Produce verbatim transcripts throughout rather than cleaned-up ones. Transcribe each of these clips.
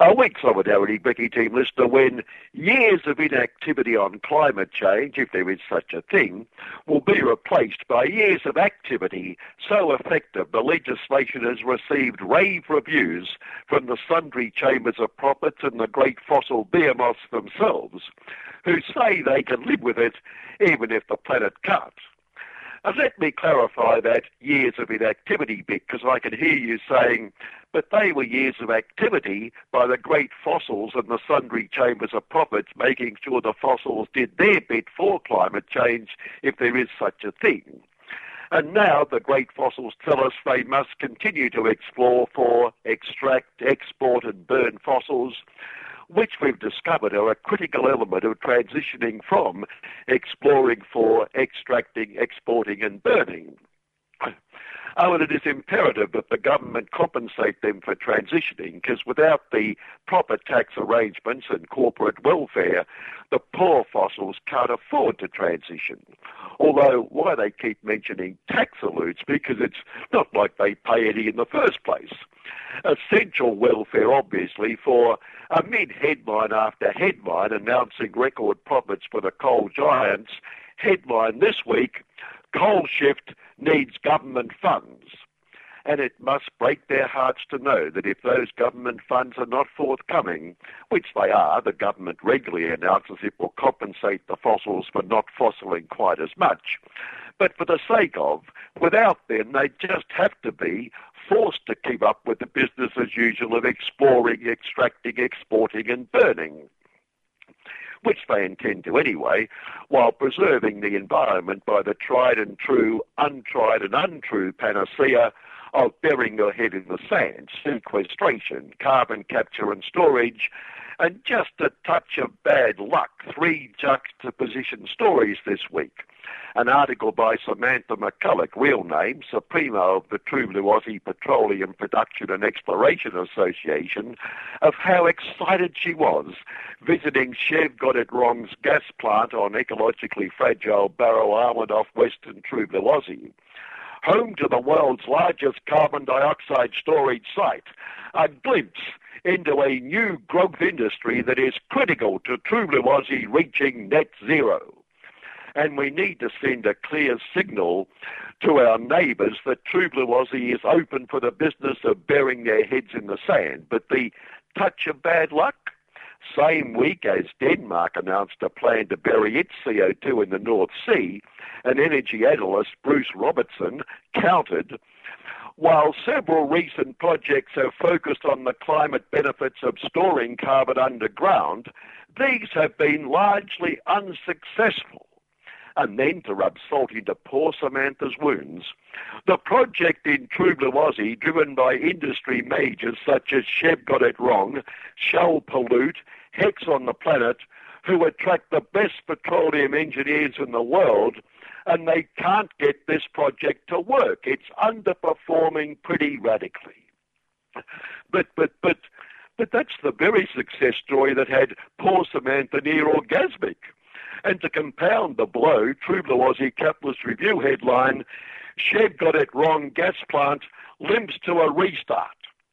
A weak solidarity, Bricky Team listener, when years of inactivity on climate change, if there is such a thing, will be replaced by years of activity so effective the legislation has received rave reviews from the sundry chambers of prophets and the great fossil behemoths themselves, who say they can live with it even if the planet can't. And let me clarify that years of inactivity bit, because I can hear you saying, but they were years of activity by the great fossils and the sundry chambers of prophets making sure the fossils did their bit for climate change, if there is such a thing. And now the great fossils tell us they must continue to explore for, extract, export and burn fossils, which we've discovered are a critical element of transitioning from exploring for, extracting, exporting and burning. Oh, and it is imperative that the government compensate them for transitioning, because without the proper tax arrangements and corporate welfare, the poor fossils can't afford to transition. Although, why they keep mentioning tax alludes, because it's not like they pay any in the first place. Essential welfare, obviously, for amid headline after headline announcing record profits for the coal giants, headline this week, Coal Shift needs government funds. And it must break their hearts to know that if those government funds are not forthcoming, which they are, the government regularly announces it will compensate the fossils for not fossiling quite as much. But for the sake of, without them, they just have to be forced to keep up with the business as usual of exploring, extracting, exporting and burning, which they intend to anyway, while preserving the environment by the tried and true, untried and untrue panacea of burying your head in the sand, sequestration, carbon capture and storage, and just a touch of bad luck, three juxtaposition stories this week. An article by Samantha McCulloch, real name, Supremo of the True Blue Aussie Petroleum Production and Exploration Association, of how excited she was visiting Chev Got It Wrong's gas plant on ecologically fragile Barrow Island off western True Blue Aussie. Home to the world's largest carbon dioxide storage site, a glimpse into a new growth industry that is critical to True Blue Aussie reaching net zero. And we need to send a clear signal to our neighbours that True Blue Aussie is open for the business of burying their heads in the sand. But the touch of bad luck, same week as Denmark announced a plan to bury its C O two in the North Sea, an energy analyst, Bruce Robertson, countered, while several recent projects have focused on the climate benefits of storing carbon underground, these have been largely unsuccessful. And then, to rub salt into poor Samantha's wounds, the project in True Blue Aussie, driven by industry majors such as Chev Got It Wrong, Shell Pollute, Hex on the Planet, who attract the best petroleum engineers in the world, and they can't get this project to work. It's underperforming pretty radically. But, but, but, but that's the very success story that had poor Samantha near orgasmic. And to compound the blow, True Blue Aussie Capitalist Review headline, Chev Got It Wrong gas plant limps to a restart.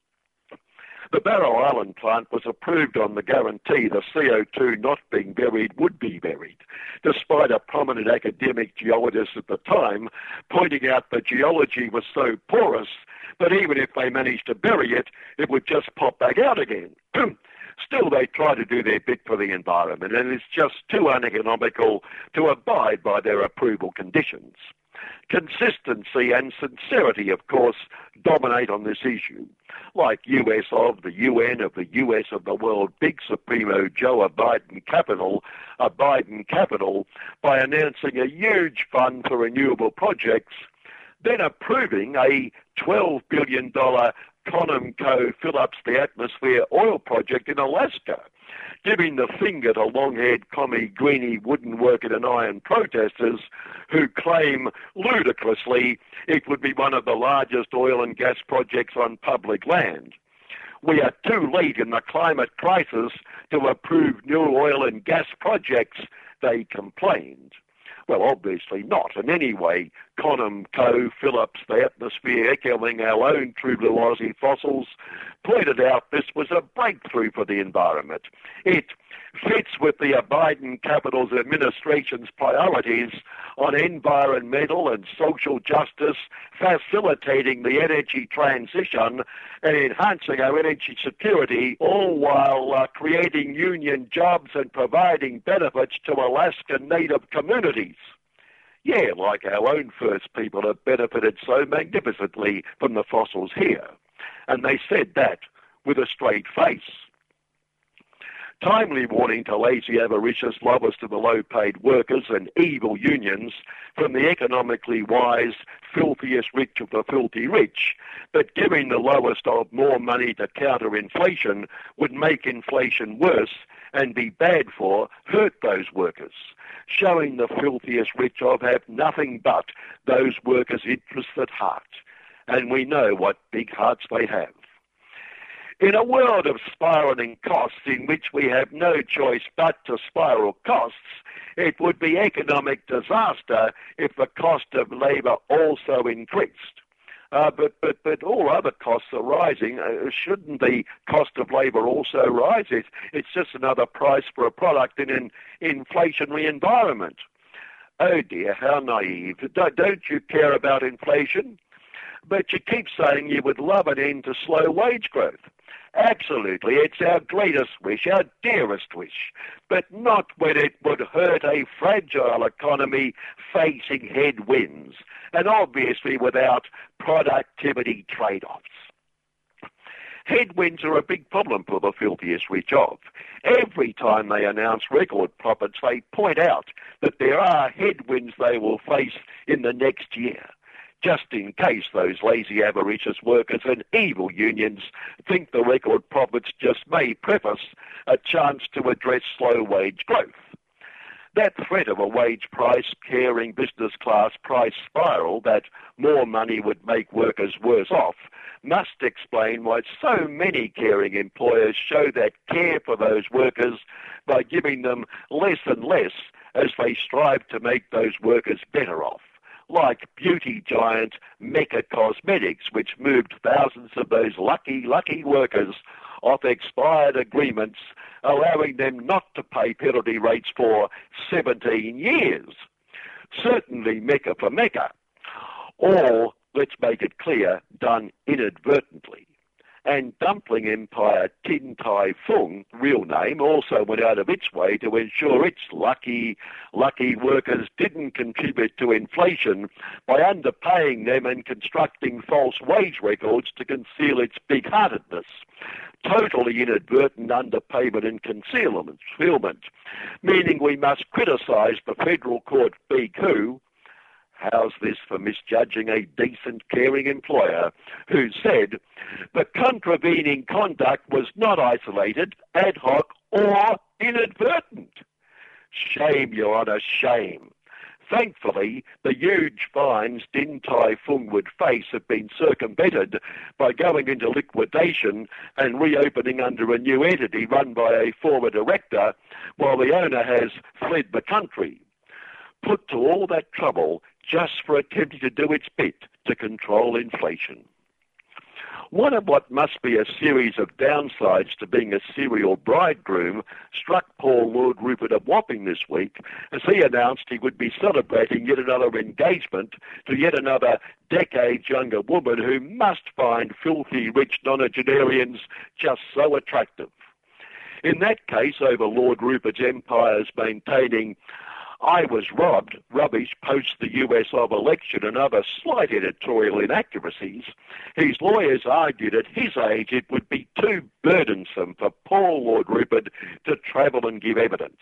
The Barrow Island plant was approved on the guarantee the C O two not being buried would be buried, despite a prominent academic geologist at the time pointing out the geology was so porous that even if they managed to bury it, it would just pop back out again. Still, they try to do their bit for the environment, and it's just too uneconomical to abide by their approval conditions. Consistency and sincerity, of course, dominate on this issue. Like U S of, the U N of, the U S of the world, big Supremo Joe Biden capital, a Biden capital, by announcing a huge fund for renewable projects, then approving a twelve billion dollars Conoco fill-ups the atmosphere oil project in Alaska, giving the finger to long-haired commie greenie wouldn't work at an iron protesters who claim ludicrously it would be one of the largest oil and gas projects on public land. We are too late in the climate crisis to approve new oil and gas projects, they complained. Well, obviously not. And anyway, Conham Co, Phillips, the Atmosphere, echoing our own True Blue Aussie fossils, pointed out this was a breakthrough for the environment. It fits with the Biden capital's administration's priorities on environmental and social justice, facilitating the energy transition and enhancing our energy security, all while uh, creating union jobs and providing benefits to Alaskan Native communities. Yeah, like our own First People have benefited so magnificently from the fossils here. And they said that with a straight face. Timely warning to lazy avaricious lovers to the low-paid workers and evil unions from the economically wise, filthiest rich of the filthy rich, that giving the lowest of more money to counter inflation would make inflation worse and be bad for, hurt those workers, showing the filthiest rich of have nothing but those workers' interests at heart. And we know what big hearts they have. In a world of spiralling costs in which we have no choice but to spiral costs, it would be economic disaster if the cost of labour also increased. Uh, but, but, but all other costs are rising. Uh, shouldn't the cost of labour also rise? It's, it's just another price for a product in an inflationary environment. Oh dear, how naive. Don't, don't you care about inflation? But you keep saying you would love an end to slow wage growth. Absolutely, it's our greatest wish, our dearest wish, but not when it would hurt a fragile economy facing headwinds, and obviously without productivity trade-offs. Headwinds are a big problem for the filthiest rich of. Every time they announce record profits, they point out that there are headwinds they will face in the next year, just in case those lazy avaricious workers and evil unions think the record profits just may preface a chance to address slow wage growth. That threat of a wage price caring business class price spiral that more money would make workers worse off must explain why so many caring employers show that care for those workers by giving them less and less as they strive to make those workers better off, like beauty giant Mecca Cosmetics, which moved thousands of those lucky, lucky workers off expired agreements, allowing them not to pay penalty rates for seventeen years. Certainly Mecca for Mecca. Or, let's make it clear, done inadvertently. And dumpling empire Din Tai Fung, real name, also went out of its way to ensure its lucky, lucky workers didn't contribute to inflation by underpaying them and constructing false wage records to conceal its big-heartedness. Totally inadvertent underpayment and concealment, meaning we must criticise the federal court big who, how's this for misjudging a decent, caring employer who said the contravening conduct was not isolated, ad hoc, or inadvertent? Shame, Your Honour, shame. Thankfully, the huge fines Din Tai Fung would face have been circumvented by going into liquidation and reopening under a new entity run by a former director, while the owner has fled the country. Put to all that trouble just for attempting to do its bit to control inflation. One of what must be a series of downsides to being a serial bridegroom struck Paul Lord Rupert of Wapping this week as he announced he would be celebrating yet another engagement to yet another decades younger woman who must find filthy rich nonagenarians just so attractive. In that case, over Lord Rupert's empire's maintaining "I was robbed" rubbish post the U S of election and other slight editorial inaccuracies, his lawyers argued at his age it would be too burdensome for Paul Lord Rupert to travel and give evidence.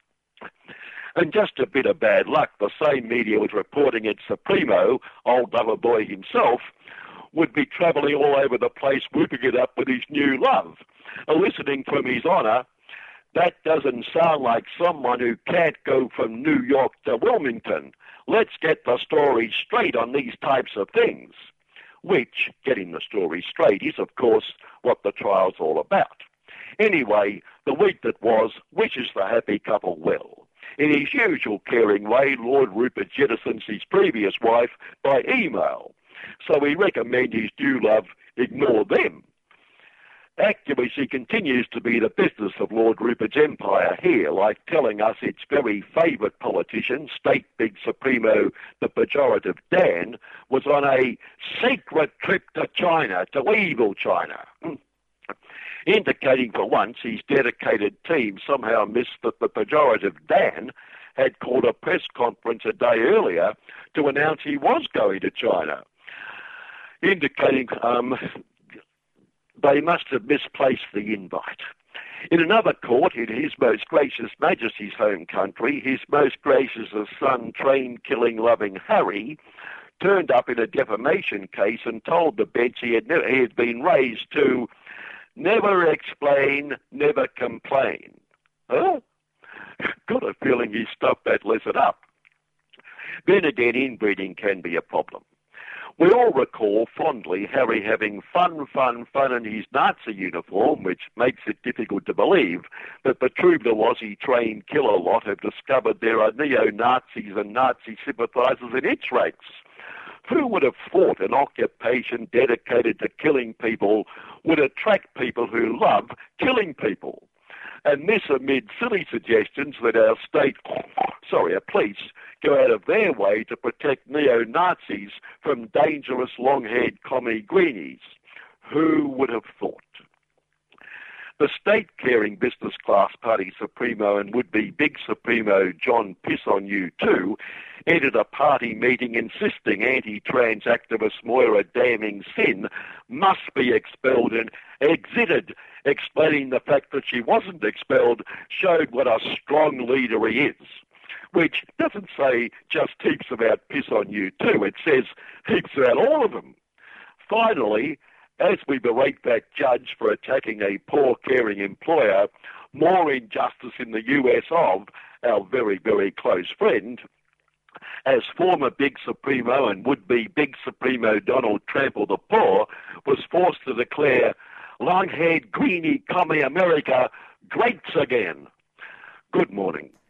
And just a bit of bad luck, the same media was reporting it Supremo, old lover boy himself, would be travelling all over the place whooping it up with his new love, eliciting from his honour, "That doesn't sound like someone who can't go from New York to Wilmington. Let's get the story straight on these types of things." Which, getting the story straight, is of course what the trial's all about. Anyway, the week that was wishes the happy couple well. In his usual caring way, Lord Rupert jettisons his previous wife by email, so we recommend his new love ignore them. Accuracy continues to be the business of Lord Rupert's empire here, like telling us its very favourite politician, State Big Supremo, the pejorative Dan, was on a secret trip to China, to evil China. Indicating for once his dedicated team somehow missed that the pejorative Dan had called a press conference a day earlier to announce he was going to China. Indicating um, they must have misplaced the invite. In another court, in His Most Gracious Majesty's home country, His Most Gracious son, train-killing loving Harry, turned up in a defamation case and told the bench he had, ne- he had been raised to never explain, never complain. Huh? Got a feeling he stuffed that lesson up. Then again, inbreeding can be a problem. We all recall fondly Harry having fun, fun, fun in his Nazi uniform, which makes it difficult to believe that the true Bawazzi-trained killer lot have discovered there are neo-Nazis and Nazi sympathisers in its ranks. Who would have thought an occupation dedicated to killing people would attract people who love killing people? And this amid silly suggestions that our state, sorry, our police, go out of their way to protect neo-Nazis from dangerous long-haired commie greenies. Who would have thought? The state-caring business class party Supremo and would-be big Supremo John Piss on You too entered a party meeting insisting anti-trans activist Moira Damning Sin must be expelled and exited, explaining the fact that she wasn't expelled showed what a strong leader he is. Which doesn't say just heaps about Piss on You too, it says heaps about all of them. Finally, as we berate that judge for attacking a poor caring employer, more injustice in the U S of our very, very close friend, as former Big Supremo and would-be Big Supremo Donald Trample the Poor was forced to declare, long-haired greenie commie America greats again. Good morning.